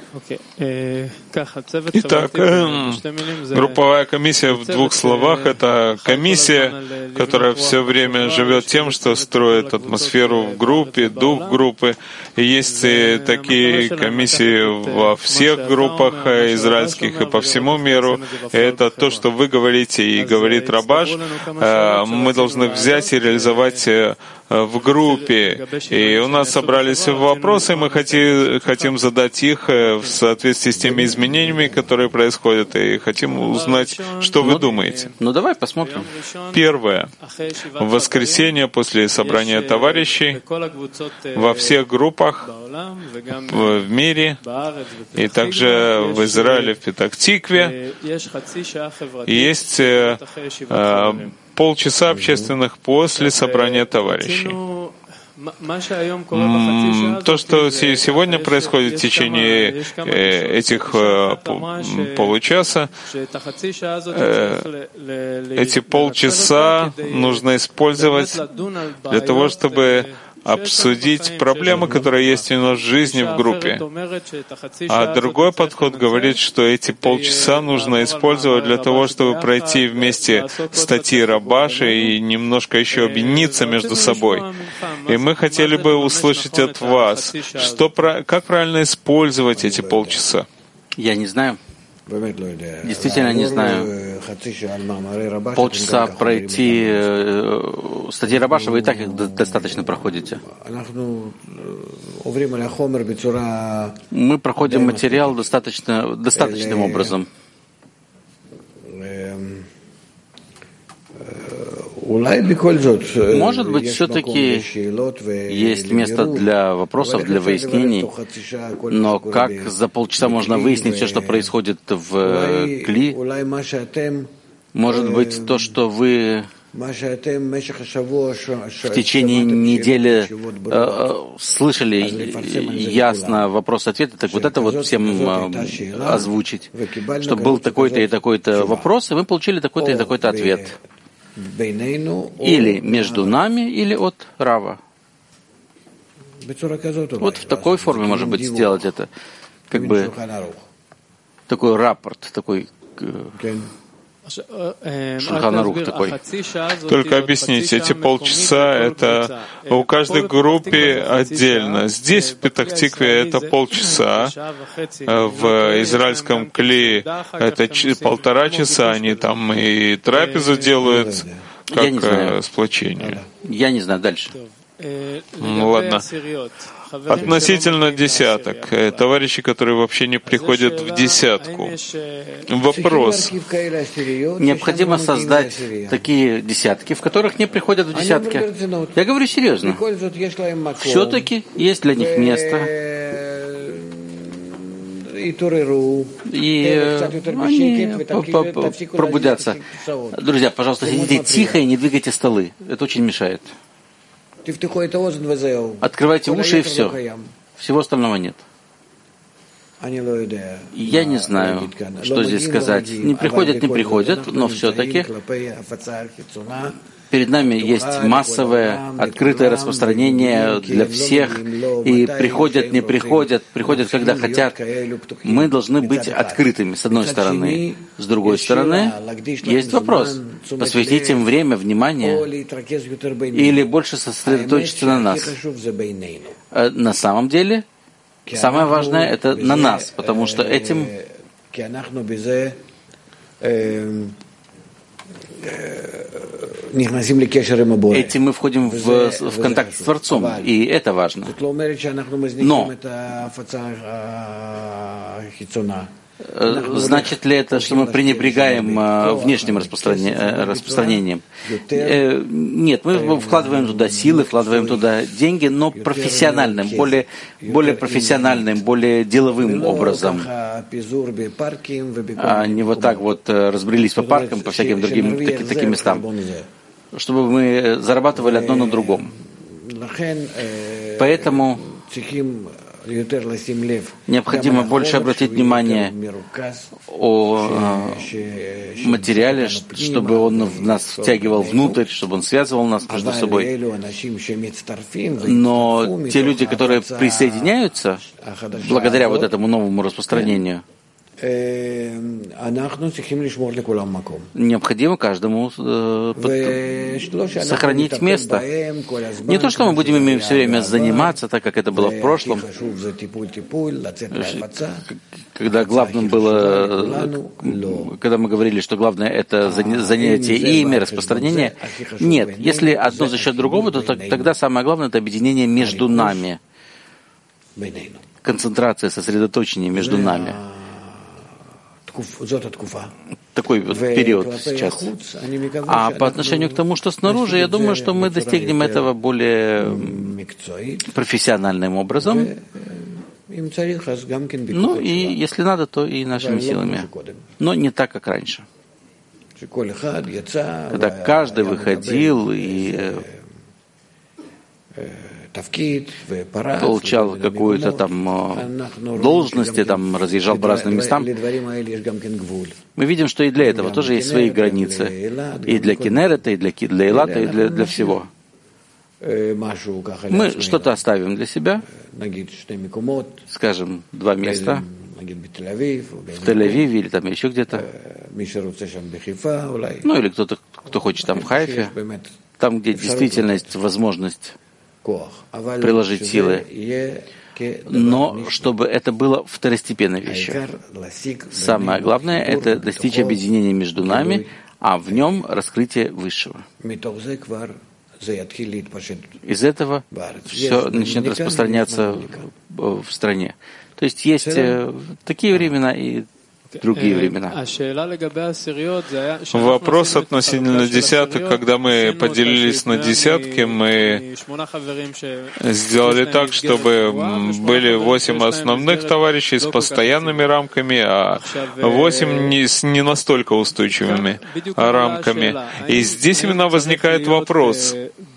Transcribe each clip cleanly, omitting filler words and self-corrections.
Итак, групповая комиссия в двух словах — это комиссия, которая все время живет тем, что строит атмосферу в группе, дух группы. И есть такие комиссии во всех группах израильских и по всему миру. И это то, что вы говорите и говорит Рабаш, мы должны взять и реализовать в группе. И у нас собрались вопросы, мы хотим задать их в соответствии с теми изменениями, которые происходят, и хотим узнать, что вы думаете. Ну, давай посмотрим. Первое. В воскресенье после собрания товарищей во всех группах в мире и также в Израиле, в Петах-Тикве есть полчаса общественных после собрания товарищей. То, что сегодня происходит в течение этих получаса, эти полчаса нужно использовать для того, чтобы обсудить проблемы, которые есть у нас в жизни в группе. А другой подход говорит, что эти полчаса нужно использовать для того, чтобы пройти вместе статьи Рабаша и немножко еще объединиться между собой. И мы хотели бы услышать от вас, как правильно использовать эти полчаса. Я не знаю. Действительно не знаю. Полчаса пройти статьи Рабаша вы и так их достаточно проходите. Мы проходим материал достаточным образом. Может быть, все-таки есть место для вопросов, для выяснений, но как за полчаса можно выяснить все, что происходит в Кли? Может быть, то, что вы в течение недели слышали ясно вопрос-ответ, так вот это вот всем озвучить, что был такой-то и такой-то вопрос, и мы получили такой-то и такой-то ответ. Или между нами, или от Рава. Вот в такой форме, может быть, сделать это. Как бы такой рапорт, такой Шульхан Арух такой. Только объясните, эти полчаса — это у каждой группе отдельно. Здесь, в Петах-Тикве, это полчаса. В израильском Кли это 1,5 часа. Они там и трапезу делают, как сплочение. Я не знаю. Дальше. Ну ладно. Относительно десяток, товарищи, которые вообще не приходят в десятку. Вопрос. Необходимо создать такие десятки, в которых не приходят в десятки. Я говорю серьезно. Все-таки есть для них место. И они пробудятся. Друзья, пожалуйста, сидите тихо и не двигайте столы. Это очень мешает. Открывайте уши и все. Всего остального нет. Я не знаю, что здесь сказать. Не приходят, но все-таки перед нами есть массовое, открытое распространение для всех. И приходят, не приходят, приходят, когда хотят. Мы должны быть открытыми, с одной стороны. С другой стороны, есть вопрос. Посвятить им время, внимание, или больше сосредоточиться на нас. На самом деле, самое важное — это на нас, потому что этим мы входим в контакт с Творцом, и это важно. Но значит ли это, что мы пренебрегаем внешним распространением? Нет, мы вкладываем туда силы, вкладываем туда деньги, но профессиональным, более профессиональным, более деловым образом. А не вот так вот разбрелись по паркам, по всяким другим таким местам, чтобы мы зарабатывали одно на другом. Поэтому Необходимо больше обратить внимание о материале, чтобы он в нас втягивал внутрь, чтобы он связывал нас между собой. Но те люди, которые присоединяются благодаря вот этому новому распространению, необходимо каждому сохранить место. Не то, что мы будем ими все время заниматься, так как это было в прошлом, когда главным было, когда мы говорили, что главное это занятие ими, распространение. Нет, если одно за счет другого, то тогда самое главное это объединение между нами, концентрация, сосредоточение между нами. Такой вот период сейчас. А по отношению к тому, что снаружи, я думаю, что мы достигнем этого более профессиональным образом. Ну и если надо, то и нашими силами. Но не так, как раньше. Когда каждый выходил и получал какую-то там должность, и там разъезжал по разным местам. Мы видим, что и для этого тоже есть свои границы. И для Кинерета, и для Илата, и для всего. Мы что-то оставим для себя, скажем, 2 места, в Тель-Авиве или там еще где-то. Ну или кто-то, кто хочет там в Хайфе, там, где действительно есть возможность приложить силы, но чтобы это было второстепенной вещью. Самое главное — это достичь объединения между нами, а в нем раскрытие Высшего. Из этого все начнет распространяться в стране. То есть есть такие времена и другие времена. Вопрос относительно десяток, когда мы поделились на десятки, мы сделали так, чтобы были 8 основных товарищей с постоянными рамками, а 8 не настолько устойчивыми рамками. И здесь именно возникает вопрос,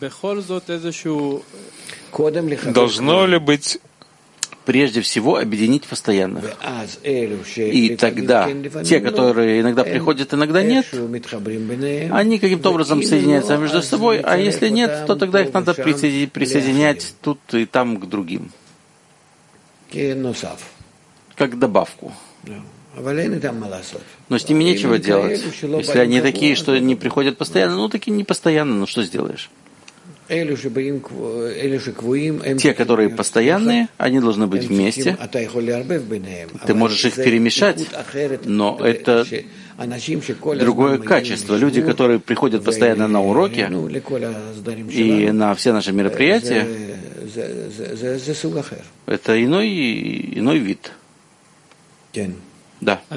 должно ли быть прежде всего объединить постоянных. И тогда те, которые иногда приходят, иногда нет, они каким-то образом соединяются между собой, а если нет, то тогда их надо присоединять тут и там к другим. Как добавку. Но с ними нечего делать. Если они такие, что не приходят постоянно, ну таки не постоянно, ну что сделаешь? Те, которые постоянные, они должны быть вместе. Ты можешь их перемешать, но это другое качество. Люди, которые приходят постоянно на уроки и на все наши мероприятия, это иной вид. Да.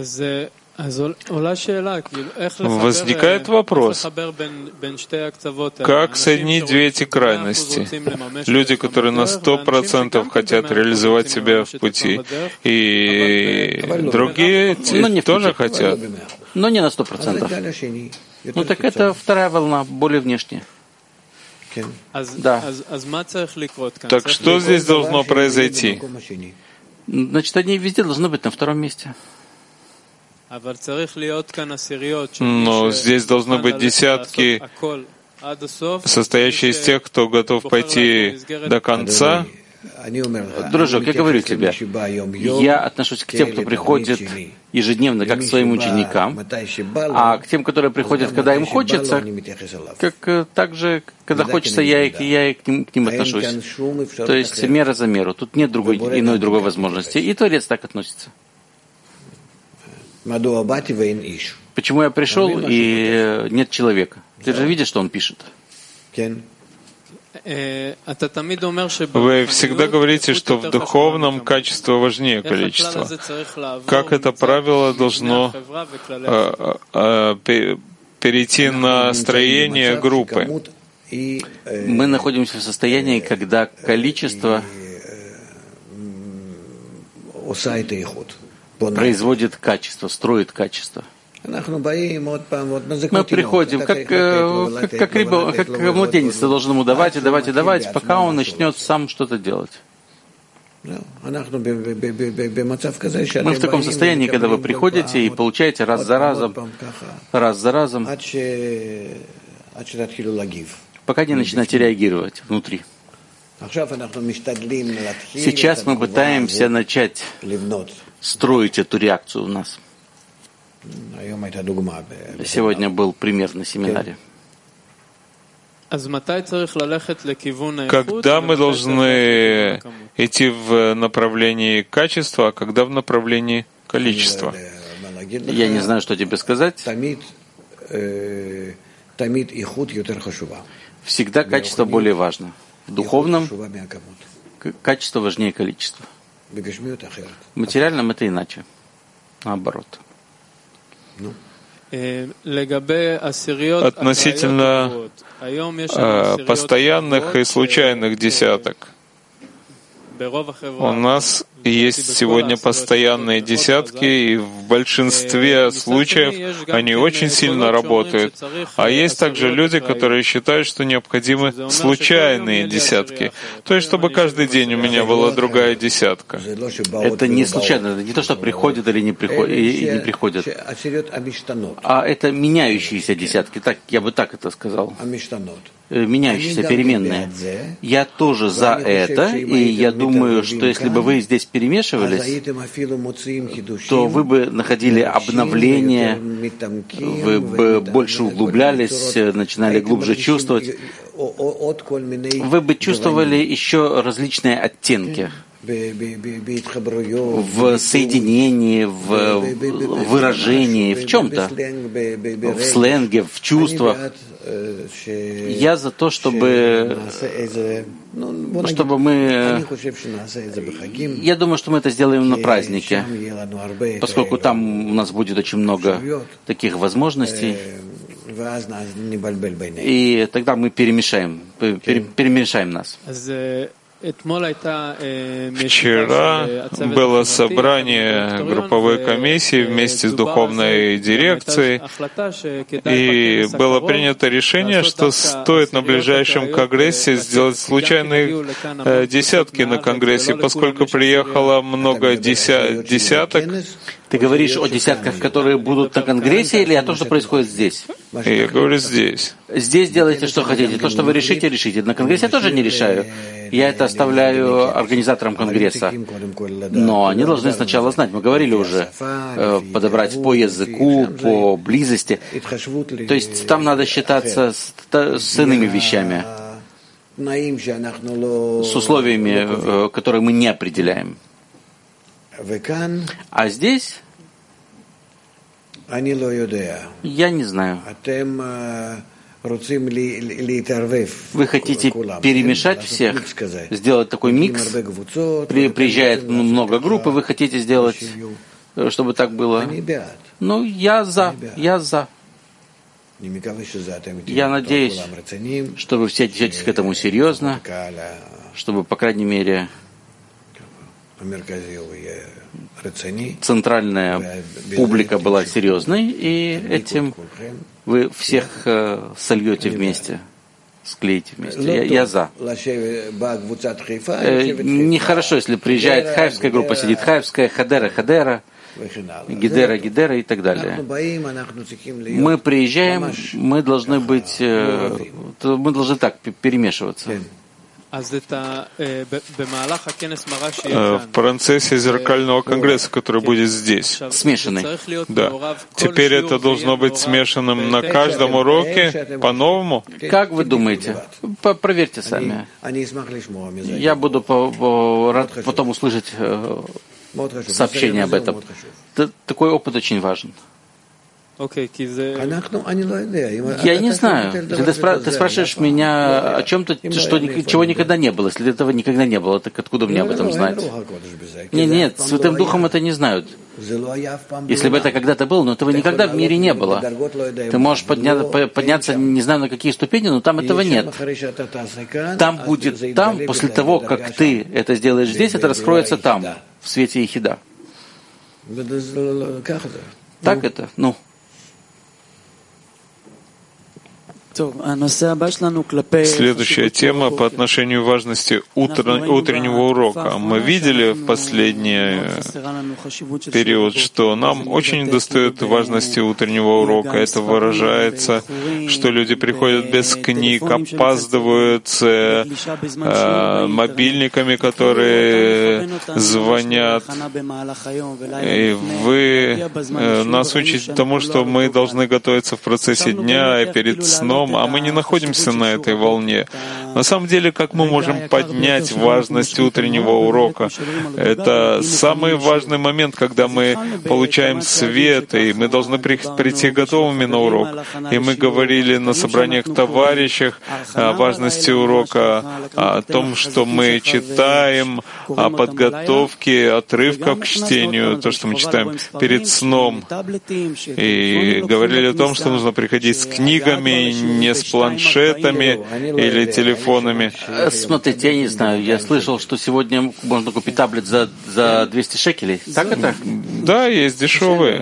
Возникает вопрос, как соединить 2 эти крайности? Люди, которые на 100% хотят реализовать себя в пути, и другие тоже хотят. Но не на 100%. Ну так это вторая волна, более внешняя. Да. Так что здесь должно произойти? Значит, они везде должны быть на втором месте. Но здесь должны быть десятки, состоящие из тех, кто готов пойти до конца. Дружок, я говорю тебе, я отношусь к тем, кто приходит ежедневно, как к своим ученикам, а к тем, которые приходят, когда им хочется, как также, когда хочется, я и к ним отношусь. То есть мера за меру. Тут нет другой возможности. И Творец так относится. Почему я пришел и нет человека? Ты же видишь, что он пишет. Вы всегда говорите, что в духовном качество важнее количества. Как это правило должно перейти на строение группы? Мы находимся в состоянии, когда количество производит качество, строит качество. Мы приходим, как младенец, ты должен ему давать, пока он начнет сам что-то делать. Мы в таком состоянии, когда вы приходите и получаете раз за разом, пока не начинаете реагировать внутри. Сейчас мы пытаемся начать строить эту реакцию у нас. Сегодня был пример на семинаре. Когда мы должны идти в направлении качества, а когда в направлении количества? Я не знаю, что тебе сказать. Всегда качество более важно. В духовном качество важнее количества. В материальном это иначе. Наоборот. Относительно постоянных и случайных десяток. У нас есть сегодня постоянные десятки, и в большинстве случаев они очень сильно работают. А есть также люди, которые считают, что необходимы случайные десятки. То есть, чтобы каждый день у меня была другая десятка. Это не случайно, это не то, что приходят или не приходят, а это меняющиеся десятки. Так, я бы так это сказал. Меняющиеся, переменные. Я тоже за это, и я думаю, что если бы вы здесь перемешивались, то вы бы находили обновление, вы бы больше углублялись, начинали глубже чувствовать. Вы бы чувствовали еще различные оттенки в соединении, в выражении, в чем-то, в сленге, в чувствах. Я за то, чтобы мы... Я думаю, что мы это сделаем на празднике, поскольку там у нас будет очень много таких возможностей. И тогда мы перемешаем нас. Вчера было собрание групповой комиссии вместе с духовной дирекцией, и было принято решение, что стоит на ближайшем конгрессе сделать случайные десятки на конгрессе, поскольку приехало много десяток. Ты говоришь о десятках, которые будут на конгрессе, или о том, что происходит здесь? Я говорю здесь. Здесь делайте, что хотите. То, что вы решите, решите. На конгрессе я тоже не решаю. Я это оставляю организаторам конгресса. Но они должны сначала знать, мы говорили уже, подобрать по языку, по близости. То есть там надо считаться с иными вещами, с условиями, которые мы не определяем. А здесь я не знаю. Вы хотите перемешать всех, сделать такой микс? Приезжает много групп, и вы хотите сделать, чтобы так было? Ну, я за. Я надеюсь, что вы все отнесетесь к этому серьезно, чтобы, по крайней мере, центральная публика была серьезной, и этим вы всех сольете вместе, склеите вместе. Я за. Нехорошо, если приезжает хайфская группа, сидит хайфская, Хадера, Гидера и так далее. Мы приезжаем, мы должны так перемешиваться. В процессе зеркального конгресса, который будет здесь. Смешанный. Да. Теперь это должно быть смешанным на каждом уроке по-новому? Как вы думаете? Проверьте сами. Я буду рад потом услышать сообщение об этом. Такой опыт очень важен. Я не знаю. Если ты спрашиваешь меня о чем-то, чего никогда не было. Если этого никогда не было, так откуда мне об этом знать? Нет, Святым Духом это не знают. Если бы это когда-то было, но этого никогда в мире не было. Ты можешь подняться, не знаю на какие ступени, но там этого нет. Там будет там, после того, как ты это сделаешь здесь, это раскроется там, в свете Ехида. Так это? Следующая тема по отношению важности утреннего урока. Мы видели в последний период, что нам очень недостает важности утреннего урока. Это выражается, что люди приходят без книг, опаздывают с мобильниками, которые звонят. И вы нас учите тому, что мы должны готовиться в процессе дня и перед сном, а мы не находимся на этой волне. На самом деле, как мы можем поднять важность утреннего урока? Это самый важный момент, когда мы получаем свет, и мы должны прийти готовыми на урок. И мы говорили на собраниях товарищах о важности урока, о том, что мы читаем, о подготовке отрывков к чтению, то, что мы читаем перед сном. И говорили о том, что нужно приходить с книгами, не с планшетами или телефонами. Смотрите, я не знаю, я слышал, что сегодня можно купить таблет за 200 шекелей. Так это? Да, есть дешевые.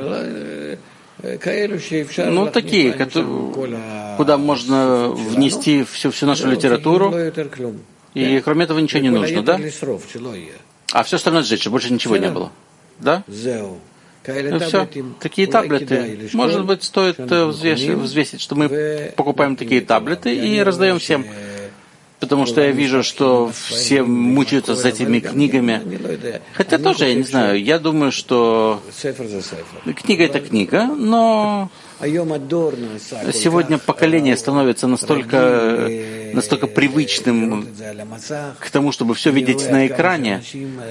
Ну, такие, куда можно внести всю нашу литературу, и кроме этого ничего не нужно, да? А все остальное сжечь, чтобы больше ничего не было. Да? Ну все, такие таблеты. Может быть, стоит взвесить, что мы покупаем такие таблеты и раздаем всем. Потому что я вижу, что все мучаются с этими книгами. Хотя тоже, я не знаю, я думаю, что книга — это книга, но сегодня поколение становится настолько привычным к тому, чтобы все видеть на экране.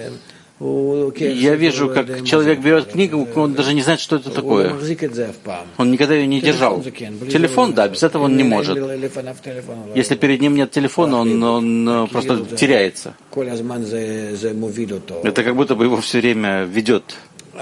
Я вижу, как человек берет книгу, он даже не знает, что это такое. Он никогда ее не держал. Телефон, да, без этого он не может. Если перед ним нет телефона, он просто теряется. Это как будто бы его все время ведет.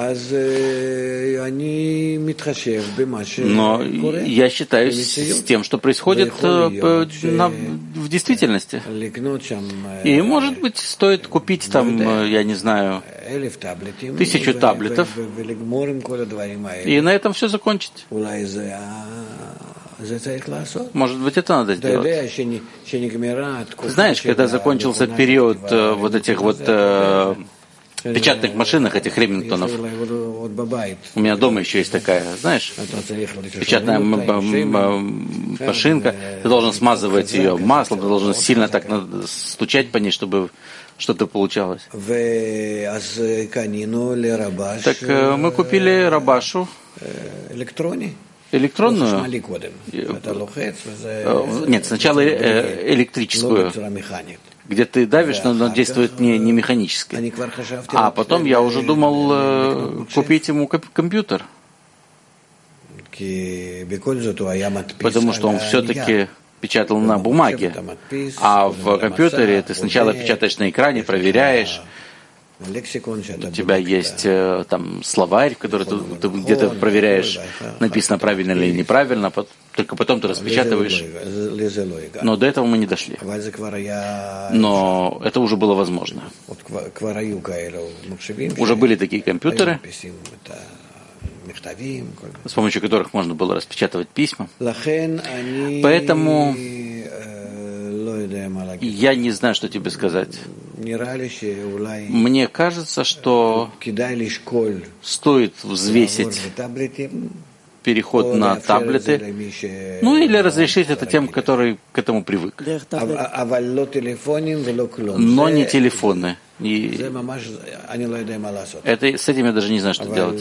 Но я считаюсь с тем, что происходит в действительности. И, может быть, стоит купить там, я не знаю, 1000 таблетов, и на этом все закончить. Может быть, это надо сделать. Знаешь, когда закончился период вот этих вот печатных машинах, этих Ремингтонов. У меня дома еще есть такая, знаешь, печатная машинка. Ты должен смазывать ее маслом, ты должен сильно так стучать по ней, чтобы что-то получалось. Так мы купили рабашу. Электронную? Нет, сначала электрическую, где ты давишь, но она действует не механически. А потом я уже думал купить ему компьютер. Потому что он все-таки печатал на бумаге. А в компьютере ты сначала печатаешь на экране, проверяешь. У тебя есть там словарь, в который ты где-то проверяешь, написано правильно или неправильно, только потом ты распечатываешь. Но до этого мы не дошли. Но это уже было возможно. Уже были такие компьютеры, с помощью которых можно было распечатывать письма. Поэтому я не знаю, что тебе сказать. Мне кажется, что стоит взвесить переход на таблеты, ну или разрешить это тем, которые к этому привык. Но не телефоны. И с этим я даже не знаю, что делать.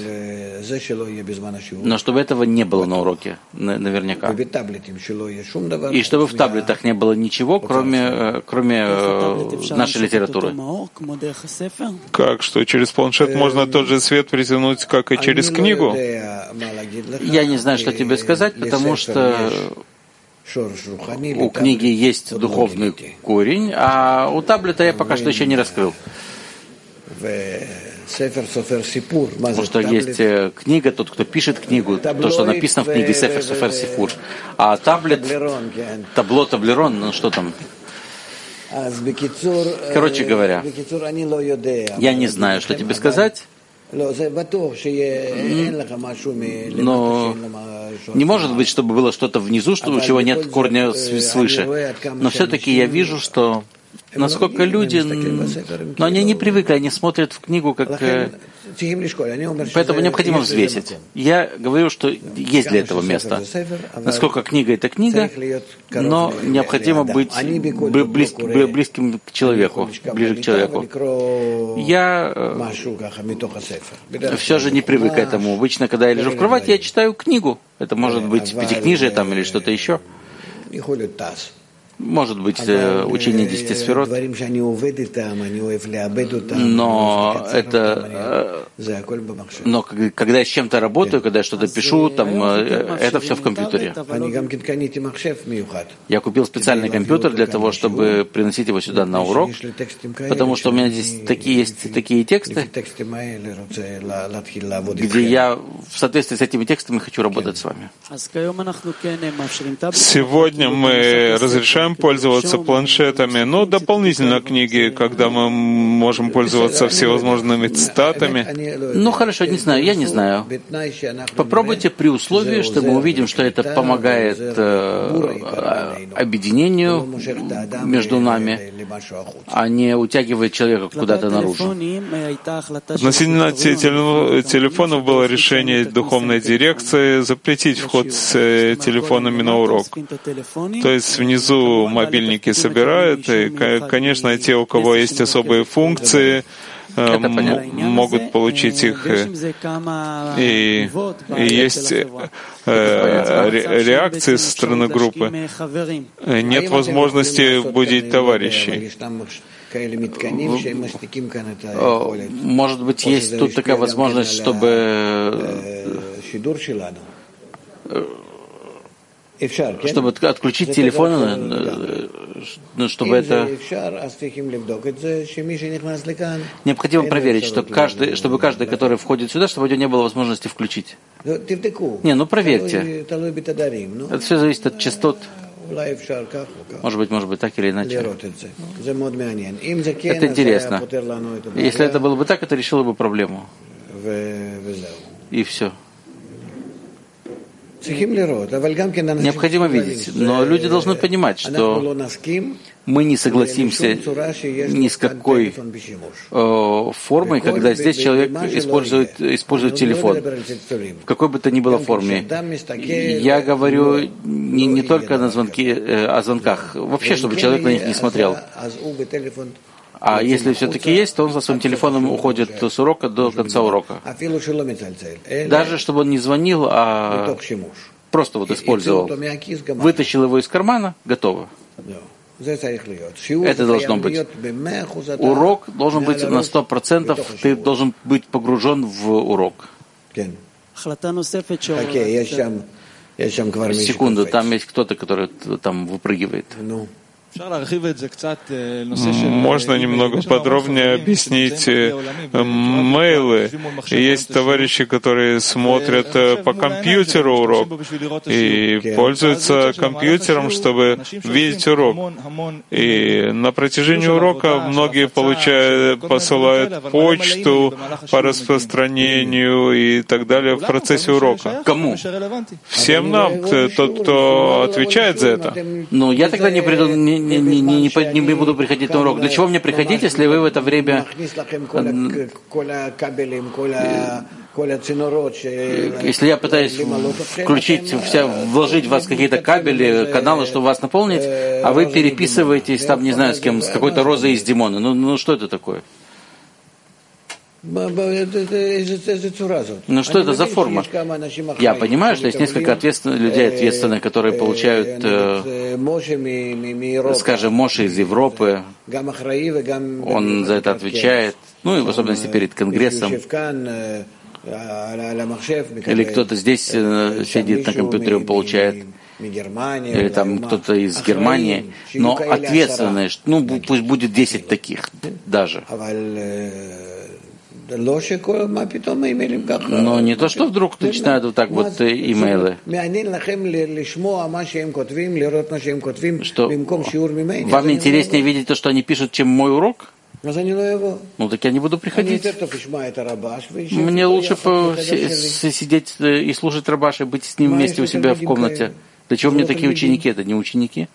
Но чтобы этого не было на уроке, наверняка. И чтобы в таблетах не было ничего, кроме нашей литературы. Как? Что через планшет можно тот же свет притянуть, как и через книгу? Я не знаю, что тебе сказать, потому что у книги есть духовный корень, а у таблета я пока что еще не раскрыл. Потому что есть книга, тот, кто пишет книгу, то, что написано в книге Сефер Софер Сифур. А таблет, таблерон, ну что там? Короче говоря, я не знаю, что тебе сказать. Но не может быть, чтобы было что-то внизу, у чего нет корня свыше. Но все-таки я вижу, что насколько люди, но они не привыкли, они смотрят в книгу как... Поэтому необходимо взвесить. Я говорю, что есть для этого место. Насколько книга — это книга, но необходимо быть близким к человеку, ближе к человеку. Я все же не привык к этому. Обычно, когда я лежу в кровати, я читаю книгу. Это может быть пятикнижие там или что-то еще. Может быть, учение 10 сферот, но когда я с чем-то работаю, когда я что-то пишу, там, это все в компьютере. Я купил специальный компьютер для того, чтобы приносить его сюда на урок, потому что у меня здесь есть такие тексты, где я в соответствии с этими текстами хочу работать с вами. Сегодня мы разрешаем пользоваться планшетами, но дополнительно книги, когда мы можем пользоваться всевозможными цитатами. Ну хорошо, не знаю, я не знаю. Попробуйте при условии, что мы увидим, что это помогает объединению между нами, а не утягивает человека куда-то наружу. Относительно телефонов было решение духовной дирекции запретить вход с телефонами на урок. То есть внизу мобильники собирают, и, конечно, те, у кого есть особые функции, могут получить их. И есть реакции со стороны группы. Нет возможности будить товарищей. Может быть, есть тут такая возможность, чтобы отключить телефон, чтобы это... Необходимо проверить, чтобы каждый, который входит сюда, чтобы у него не было возможности включить. Проверьте. Это все зависит от частот. Может быть, так или иначе. Это интересно. Если это было бы так, это решило бы проблему. И все. Необходимо видеть, но люди должны понимать, что мы не согласимся ни с какой формой, когда здесь человек использует телефон, в какой бы то ни было форме. Я говорю не только о звонках, вообще, чтобы человек на них не смотрел. А если все-таки есть, то он со своим телефоном уходит с урока до конца урока. Даже чтобы он не звонил, а просто использовал. Вытащил его из кармана, готово. Это должно быть. Урок должен быть на 100%, ты должен быть погружен в урок. Секунду, там есть кто-то, который там выпрыгивает. Можно немного подробнее объяснить мейлы. Есть товарищи, которые смотрят по компьютеру урок и пользуются компьютером, чтобы видеть урок. И на протяжении урока многие посылают почту по распространению и так далее в процессе урока. Кому? Всем нам, тот, кто отвечает за это. Ну, я тогда не буду приходить на урок. Для чего мне приходить, если вы в это время... Если я пытаюсь вложить в вас какие-то кабели, каналы, чтобы вас наполнить, а вы переписываетесь там, не знаю, с кем, с какой-то Розой из Димона. Ну что это такое? Ну что это за форма? Я понимаю, что есть несколько людей ответственных, которые получают, скажем, Моше из Европы. Он за это отвечает. Ну и в особенности перед Конгрессом. Или кто-то здесь сидит на компьютере, он получает. Или там кто-то из Германии. Но ответственные, пусть будет 10 таких даже. Но не то, что вдруг начинают вот так имейлы. Что вам интереснее видеть то, что они пишут, чем мой урок? Ну так я не буду приходить. Мне лучше сидеть и слушать Рабаша, быть с ним вместе у себя в комнате. Для чего мне такие ученики? Это не ученики.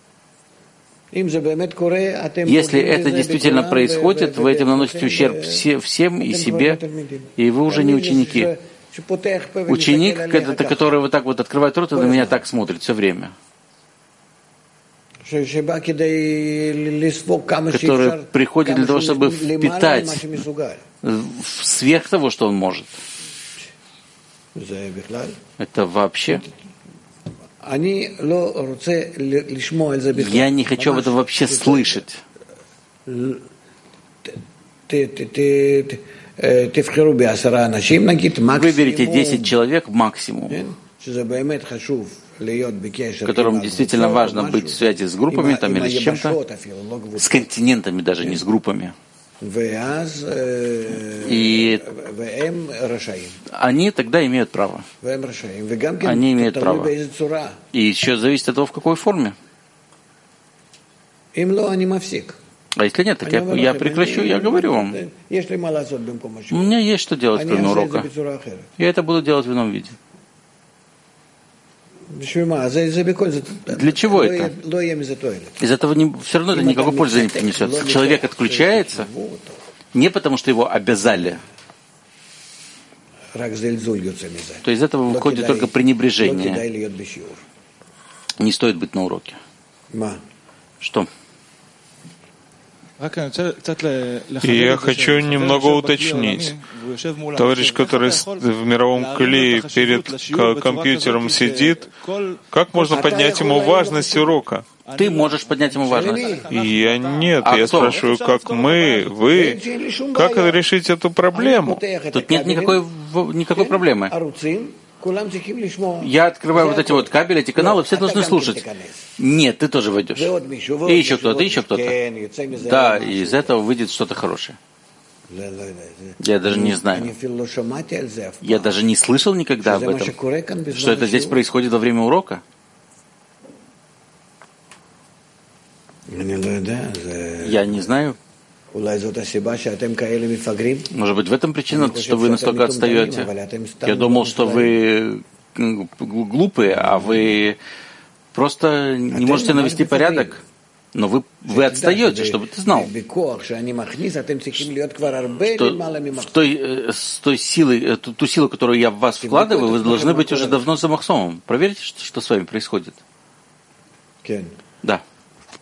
Если это действительно происходит, вы этим наносите ущерб всем и себе, и вы уже не ученики. Ученик, это который вот так вот открывает рот и на меня так смотрит все время. Который приходит для того, чтобы впитать сверх того, что он может. Это вообще... Я не хочу об этом вообще слышать. Выберите 10 человек максимум, которым действительно важно быть в связи с группами там, или с чем-то, с континентами даже, не с группами. И они тогда имеют право. Они имеют право. И еще зависит от того, в какой форме. А если нет, так я прекращу, я говорю вам. У меня есть что делать, кроме урока. Я это буду делать в ином виде. Для чего это? Из этого все равно это никакой пользы не принесет. Человек отключается не потому, что его обязали. То из этого выходит только пренебрежение. Не стоит быть на уроке. Что? И я хочу немного уточнить. Товарищ, который в мировом клее перед компьютером сидит, как можно поднять ему важность урока? Ты можешь поднять ему важность. Я нет, я спрашиваю, как вы, как решить эту проблему? Тут нет никакой проблемы. Я открываю вот эти вот кабели, эти каналы, все должны слушать. Нет, ты тоже войдешь. И еще кто-то, еще кто-то. Да, и из этого выйдет что-то хорошее. Я даже не знаю. Я даже не слышал никогда об этом, что это здесь происходит во время урока. Я не знаю. Может быть, в этом причина, что вы настолько отстаете? Я думал, что вы глупые, а вы просто не можете навести порядок. Но вы отстаете, чтобы ты знал. Ту силу, которую я в вас вкладываю, вы должны быть уже давно за Махсомом. Проверьте, что с вами происходит. Да.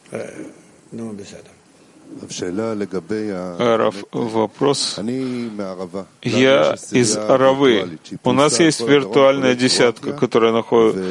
Раф, вопрос. Я из Аравы. У нас есть виртуальная десятка, которая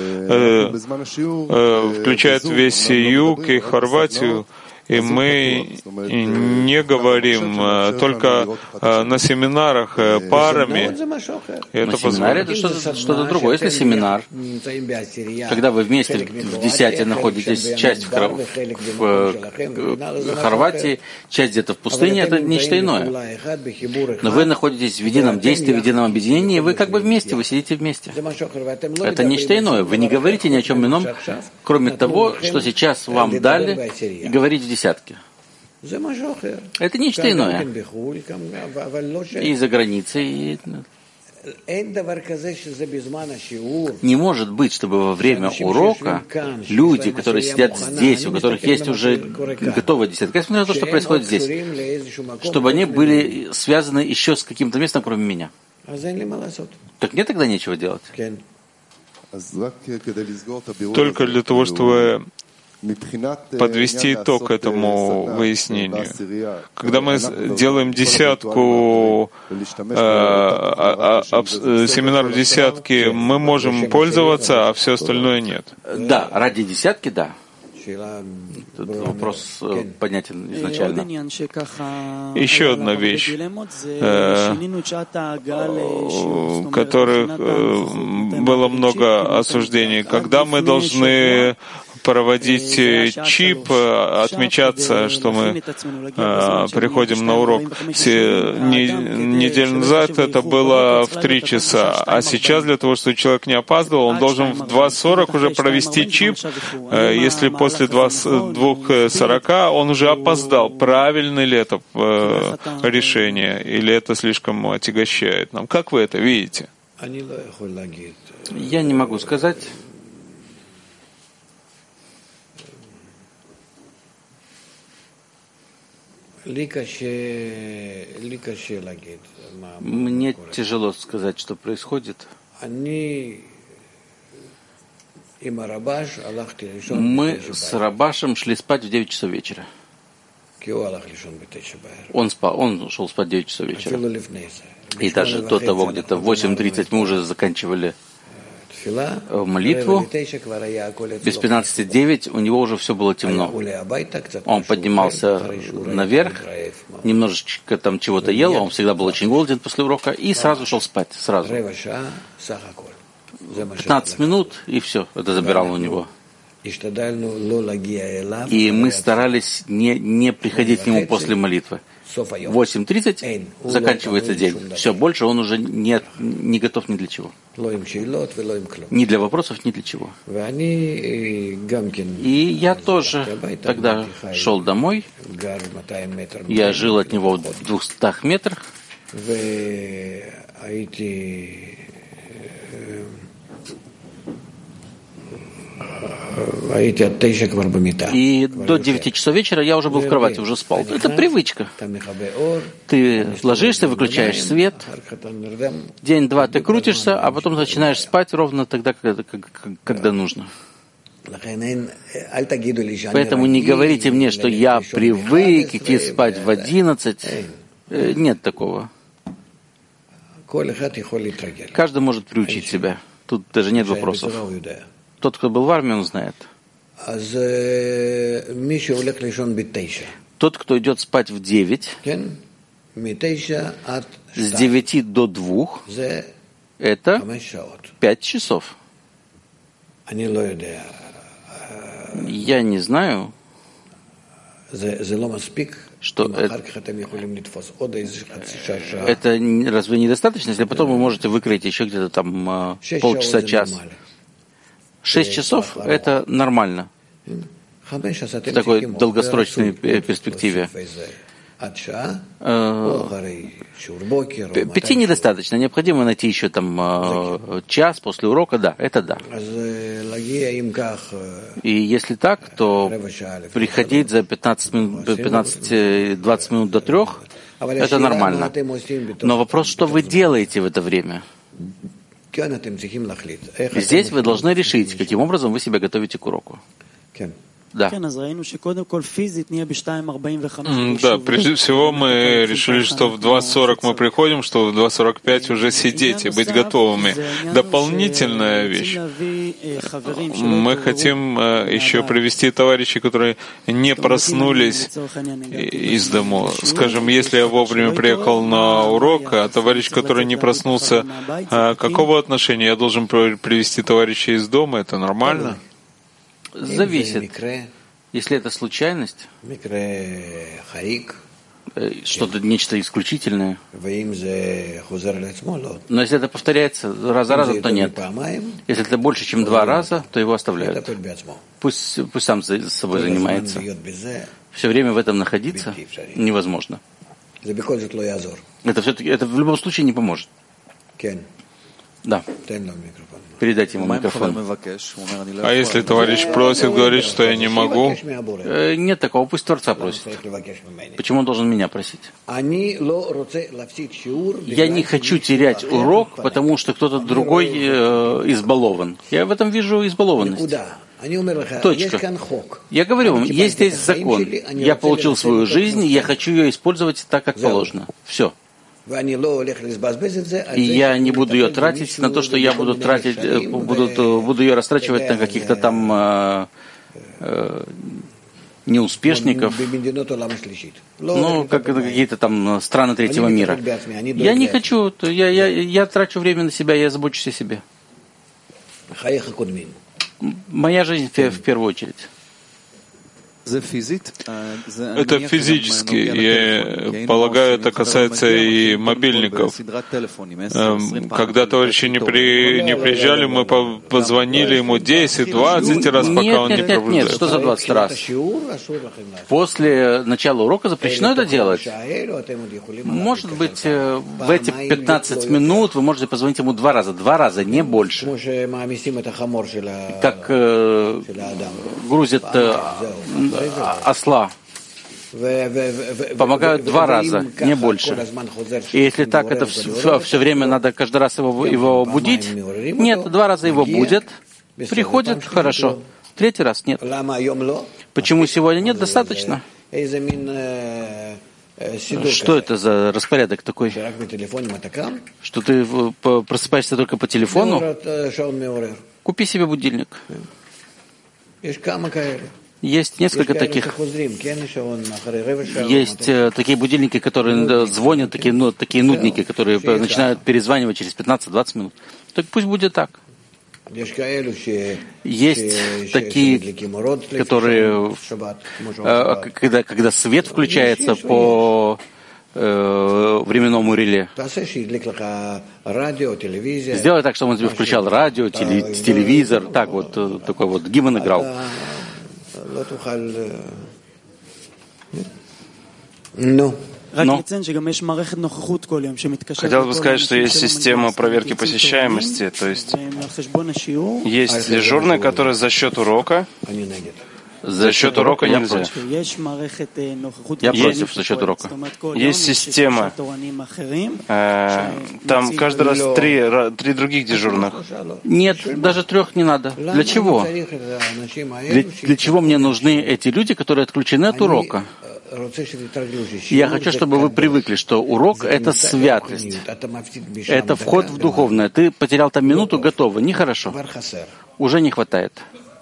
включает весь юг и Хорватию. И мы не говорим только на семинарах парами. На семинаре это что-то другое. Если семинар, когда вы вместе в десяти находитесь, часть в Хорватии, часть где-то в пустыне, это нечто иное. Но вы находитесь в едином действии, в едином объединении, и вы как бы вместе, вы сидите вместе. Это нечто иное. Вы не говорите ни о чем ином, кроме того, что сейчас вам дали, и говорить в десятке. Это нечто иное. И за границей. Не может быть, чтобы во время урока люди, которые сидят здесь, у которых есть уже готовая десятка, я смотрю на то, что происходит здесь, чтобы они были связаны еще с каким-то местом, кроме меня. Так мне тогда нечего делать. Только для того, чтобы подвести итог этому выяснению. Когда мы делаем десятку, семинар в десятке, мы можем пользоваться, а все остальное нет. Да, ради десятки, да. Этот вопрос понятен изначально. Еще одна вещь, которых было много осуждений. Когда мы должны проводить чип, отмечаться, что мы приходим на урок. Неделю назад это было в 3 часа, а сейчас для того, чтобы человек не опаздывал, он должен в 2:40 уже провести чип. Если после 2:40 он уже опоздал, правильно ли это решение, или это слишком отягощает нам? Как вы это видите? Я не могу сказать. Мне тяжело сказать, что происходит. Мы с Рабашем шли спать в 9 часов вечера. Он ушел спать в 9 часов вечера. И даже до того, где-то в 8:30 мы уже заканчивали молитву. Без 15:09 у него уже все было темно. Он поднимался наверх, немножечко там чего-то ел, он всегда был очень голоден после урока, и сразу шел спать, сразу. 15 минут, и все, это забирало у него. И мы старались не приходить к нему после молитвы. 8:30 заканчивается день. Все, больше он уже не готов ни для чего. Ни для вопросов, ни для чего. И я тоже тогда шел домой. Я жил от него в 200 метрах. И до 9 часов вечера я уже был в кровати, уже спал. Это привычка. Ты ложишься, выключаешь свет, день-два ты крутишься, а потом начинаешь спать ровно тогда, когда нужно. Поэтому не говорите мне, что я привык идти спать в 11. Нет такого. Каждый может приучить себя. Тут даже нет вопросов. Тот, кто был в армии, он знает. Тот, кто идет спать в 9, с 9 до 2, это 5 часов. Я не знаю, что это разве недостаточно, если потом вы можете выкроить еще где-то там полчаса-час. 6 часов – это нормально в такой долгосрочной перспективе. 5 недостаточно. Необходимо найти еще там час после урока. Да, это да. И если так, то приходить за 15-20 минут до 3 – это нормально. Но вопрос, что вы делаете в это время? Здесь вы должны решить, каким образом вы себя готовите к уроку. Да. Да, прежде всего мы решили, что в 2:40 мы приходим, что в 2:45 уже сидеть и быть готовыми. Дополнительная вещь. Мы хотим еще привести товарищей, которые не проснулись из дому. Скажем, если я вовремя приехал на урок, а товарищ, который не проснулся, какого отношения я должен привести товарища из дома? Это нормально? Зависит. Если это случайность, что-то, нечто исключительное, но если это повторяется раз за разом, то нет. Если это больше, чем 2 раза, то его оставляют. Пусть сам с собой занимается. Все время в этом находиться невозможно. Это в любом случае не поможет. Да. Передайте ему микрофон. А если товарищ просит, говорит, что я не могу? Нет такого, пусть Творца просит. Почему он должен меня просить? Я не хочу терять урок, потому что кто-то другой избалован. Я в этом вижу избалованность. Точка. Я говорю вам, есть здесь закон. Я получил свою жизнь, и я хочу ее использовать так, как положено. Все. И я не буду ее тратить на то, что я буду ее растрачивать на каких-то там неуспешников, ну, как какие-то там страны третьего мира. Я не хочу, я трачу время на себя, я забочусь о себе. моя жизнь в первую очередь. Это физически. Я полагаю, это касается и мобильников. Когда товарищи не приезжали, мы позвонили ему 10-20 раз, пока он не пробуждается. Нет, что за 20 раз? После начала урока запрещено это делать. Может быть, в эти 15 минут вы можете позвонить ему 2 раза, не больше. Как грузят осла. Помогают 2 раза, не больше. И если так, это все время надо каждый раз его будить? Нет, 2 раза его будят, приходит, хорошо. 3-й раз нет. Почему сегодня нет? Достаточно. Что это за распорядок такой? Что ты просыпаешься только по телефону? Купи себе будильник. Есть несколько таких. Есть такие будильники, которые звонят, такие нудники, которые начинают перезванивать через 15-20 минут. Так пусть будет так. Есть такие, которые, когда свет включается по временному реле, сделай так, чтобы он тебе включал радио, телевизор, так вот, такой вот гимн играл. Но хотел бы сказать, что есть система проверки посещаемости, то есть есть дежурный, который за счет урока. За счет урока нельзя. Я против за счет урока. Есть система. Там каждый раз три других дежурных. Нет, даже 3 не надо. Для чего? Для чего мне нужны эти люди, которые отключены от урока? Я хочу, чтобы вы привыкли, что урок — это святость. Это вход в духовное. Ты потерял там минуту, готово. Нехорошо. Уже не хватает.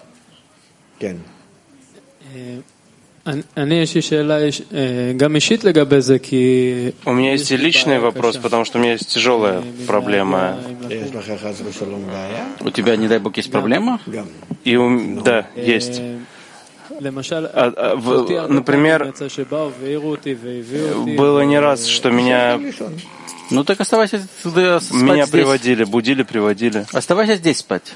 У меня есть и личный вопрос, потому что у меня есть тяжелая проблема. У тебя, не дай бог, есть проблема? Да, есть. Например, было не раз, что меня... Ну так оставайся спать. Меня здесь. приводили. Оставайся здесь спать.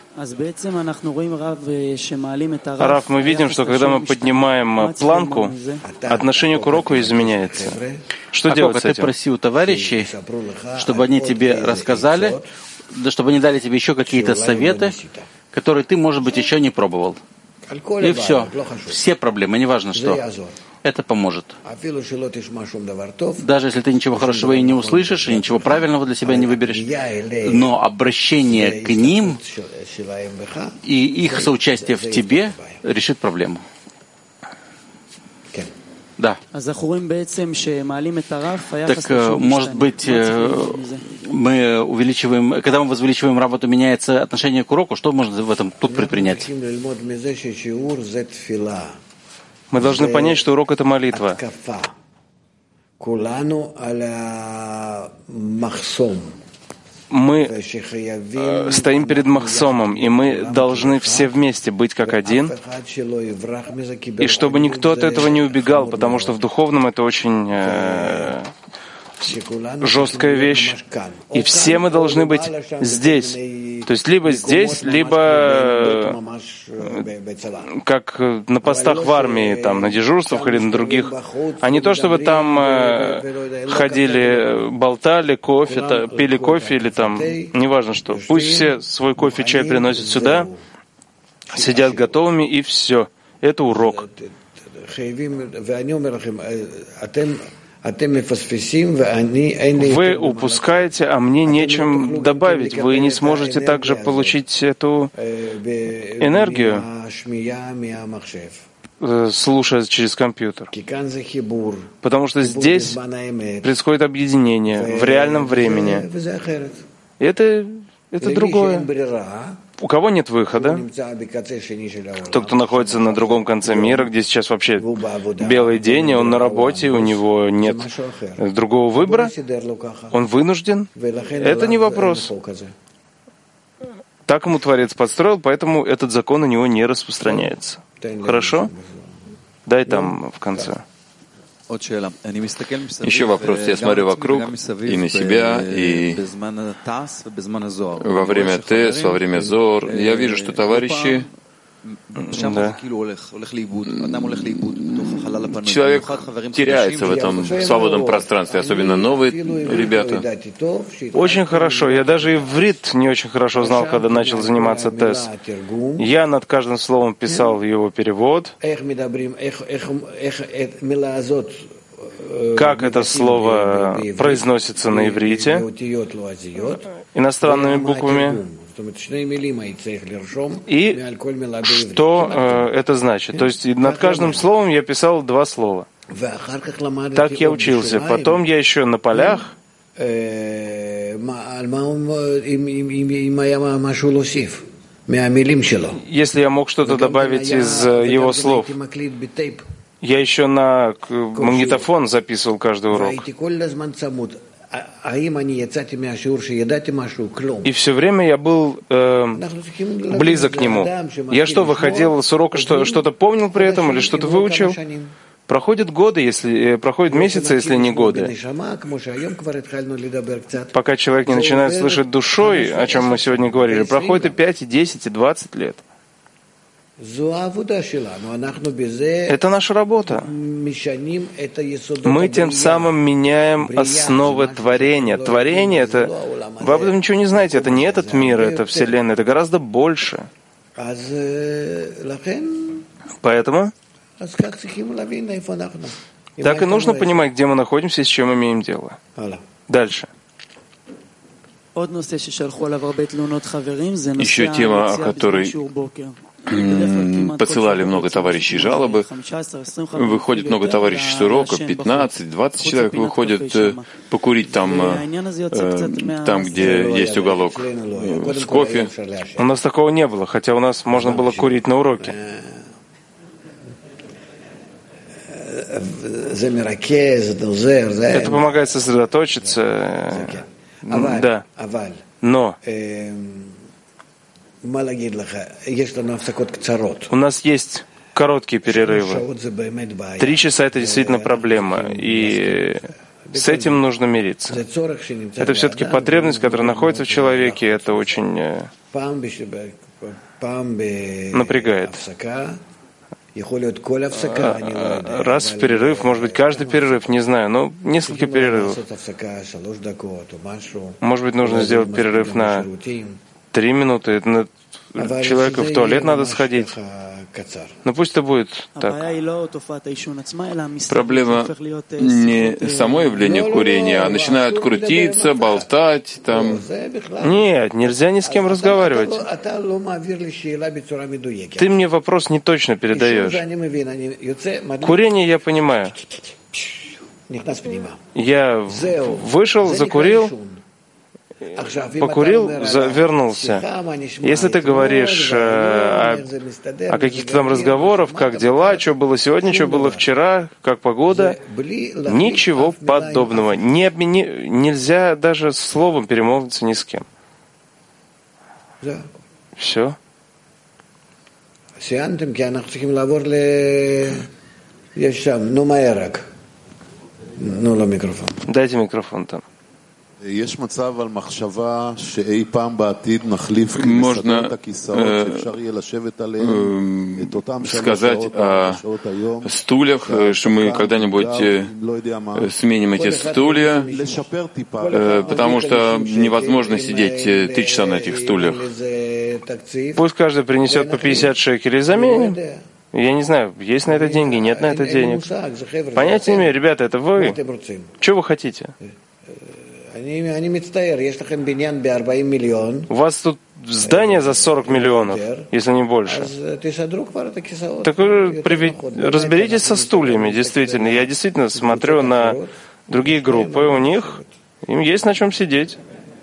Рав, мы видим, что когда мы поднимаем планку, отношение к уроку изменяется. Что делать с этим? Ты проси у товарищей, чтобы они тебе рассказали, чтобы они дали тебе еще какие-то советы, которые ты, может быть, еще не пробовал. И все. Все проблемы, неважно что. Это поможет. Даже если ты ничего хорошего и не услышишь, и ничего правильного для себя не выберешь, но обращение к ним и их соучастие в тебе решит проблему. Да. Так, может быть, мы увеличиваем, когда мы возвеличиваем Рава, то меняется отношение к уроку. Что можно в этом тут предпринять? Мы должны понять, что урок — это молитва. Мы стоим перед махсомом, и мы должны все вместе быть как один, и чтобы никто от этого не убегал, потому что в духовном это очень жесткая вещь, и все мы должны быть здесь. То есть либо здесь, либо как на постах в армии, там, на дежурствах или на других, а не то, чтобы там ходили, болтали, кофе, пили кофе или там, неважно что. Пусть все свой кофе, чай приносят сюда, сидят готовыми, и все. Это урок. Вы упускаете, а мне нечем добавить. Вы не сможете также получить эту энергию, слушая через компьютер. Потому что здесь происходит объединение в реальном времени. Это другое. У кого нет выхода? Тот, кто находится на другом конце мира, где сейчас вообще белый день, и он на работе, у него нет другого выбора, он вынужден. Это не вопрос. Так ему Творец подстроил, поэтому этот закон на него не распространяется. Хорошо? Дай там в конце. Еще вопрос. Я смотрю вокруг и на себя, и во время ТЭС, во время ЗОР. Я вижу, что товарищи... Да. Человек теряется в этом свободном пространстве, особенно новые ребята. Очень хорошо. Я даже иврит не очень хорошо знал, когда начал заниматься ТЭС. Я над каждым словом писал его перевод. Как это слово произносится на иврите иностранными буквами. И что это значит? То есть над каждым словом я писал 2 слова. Так я учился. Потом я еще на полях если я мог что-то добавить из его слов. Я еще на магнитофон записывал каждый урок. И все время я был близок к нему. Я что, выходил с урока, что-то помнил при этом или что-то выучил? Проходят годы, проходят месяцы, если не годы. Пока человек не начинает слышать душой, о чем мы сегодня говорили, проходит и 5, и 10, и 20 лет. Это наша работа. Мы тем самым меняем основы творения. Творение — это... Вы об этом ничего не знаете. Это не этот мир, это Вселенная. Это гораздо больше. Поэтому так и нужно понимать, где мы находимся и с чем имеем дело. Дальше. Еще тема, о которой посылали много товарищей жалобы. Выходит много товарищей с урока, 15-20 человек выходят покурить там, где есть уголок с кофе. У нас такого не было, хотя у нас можно было курить на уроке. Это помогает сосредоточиться. Да. Но у нас есть короткие перерывы. 3 часа — это действительно проблема, и с этим нужно мириться. Это все-таки потребность, которая находится в человеке, это очень напрягает. Раз в перерыв, может быть, каждый перерыв, не знаю, но несколько перерывов. Может быть, нужно сделать перерыв на 3 минуты. Человеку в туалет надо сходить. Но пусть это будет так. Проблема не само явление курения, а начинают крутиться, болтать там. Нет, нельзя ни с кем разговаривать. Ты мне вопрос не точно передаешь. Курение я понимаю. Я вышел, закурил, покурил, вернулся. Если ты говоришь о каких-то там разговорах, как дела, что было сегодня, что было вчера, как погода, ничего подобного. Нельзя даже словом перемолвиться ни с кем. Все. Дайте микрофон там. Можно сказать о стульях, что мы когда-нибудь сменим эти стулья, потому что невозможно сидеть 3 часа на этих стульях. Пусть каждый принесет по 50 шекелей и заменим. Я не знаю, есть на это деньги, нет на это денег. Понятия не имею, ребята, это вы. Что вы хотите? У вас тут здание за 40 миллионов, если не больше. Так разберитесь со стульями, действительно. Я действительно смотрю на другие группы, у них им есть на чем сидеть.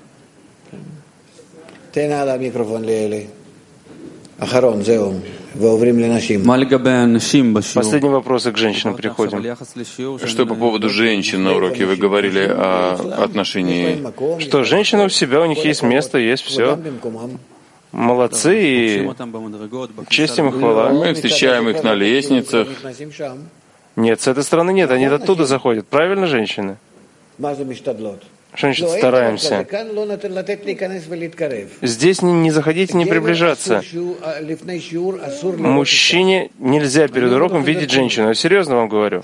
Последний вопрос, и к женщинам переходим. Что по поводу женщин на уроке? Вы говорили о отношении... Что женщины у себя, у них есть место, есть все. молодцы, и честь им и хвала. Мы встречаем их на лестницах. Нет, с этой стороны нет, они оттуда заходят. Правильно, женщины? Что значит стараемся? Здесь не заходите, не приближаться. Мужчине нельзя перед уроком видеть женщину. Я серьезно вам говорю.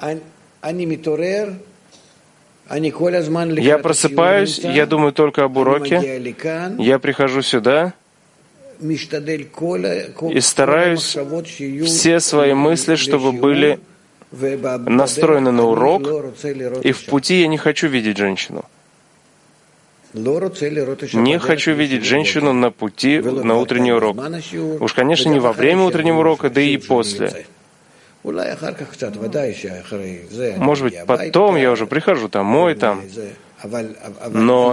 Я просыпаюсь, я думаю только об уроке. Я прихожу сюда и стараюсь все свои мысли, чтобы были настроены на урок, и в пути я не хочу видеть женщину. Не хочу видеть женщину на пути на утренний урок. Уж, конечно, не во время утреннего урока, да и после. Может быть, потом я уже прихожу домой там, но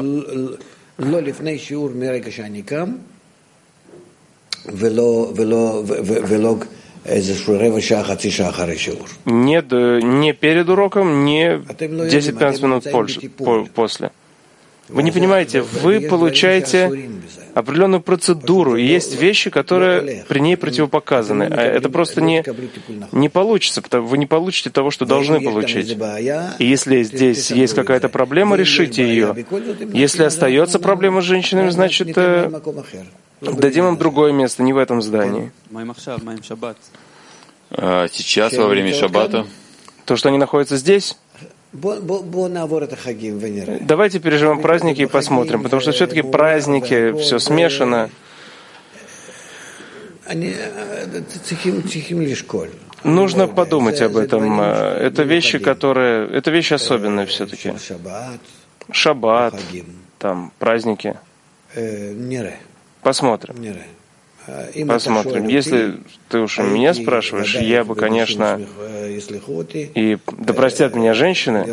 нет, не перед уроком, не 10-15 минут после. Вы не понимаете, вы получаете определенную процедуру, и есть вещи, которые при ней противопоказаны. А это просто не получится, потому вы не получите того, что должны получить. И если здесь есть какая-то проблема, решите ее. Если остается проблема с женщинами, значит, дадим им другое место, не в этом здании. Сейчас, во время шаббата. То, что они находятся здесь? Давайте переживем праздники и посмотрим, потому что все-таки праздники, все смешано. Нужно подумать об этом. Это вещи, это вещи особенные все-таки. Шаббат, там, праздники. Посмотрим. Посмотрим. Если ты уж у меня спрашиваешь, я бы, конечно, и да простят меня женщины,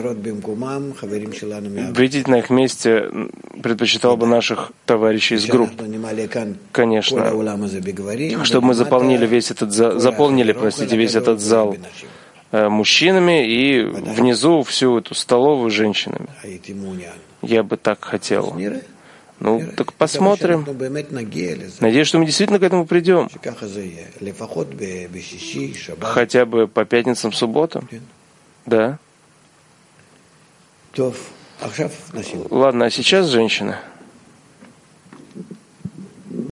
видеть на их месте предпочитал бы наших товарищей из групп. Конечно. Чтобы мы заполнили весь этот этот зал мужчинами и внизу всю эту столовую женщинами. Я бы так хотел. Ну, так посмотрим. Надеюсь, что мы действительно к этому придем. Хотя бы по пятницам, субботам. Да. Ладно, а сейчас женщина.